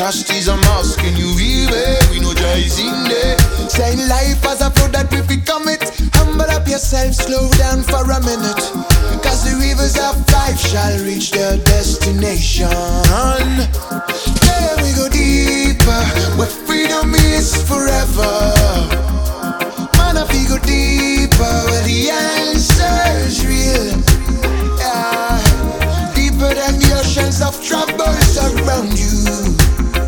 trust is a must. Can you hear me? We know Jah is in there. Saying life as a flow that we become it. Humble up yourself, slow down for a minute. Cause the rivers of life shall reach their destination. There we go.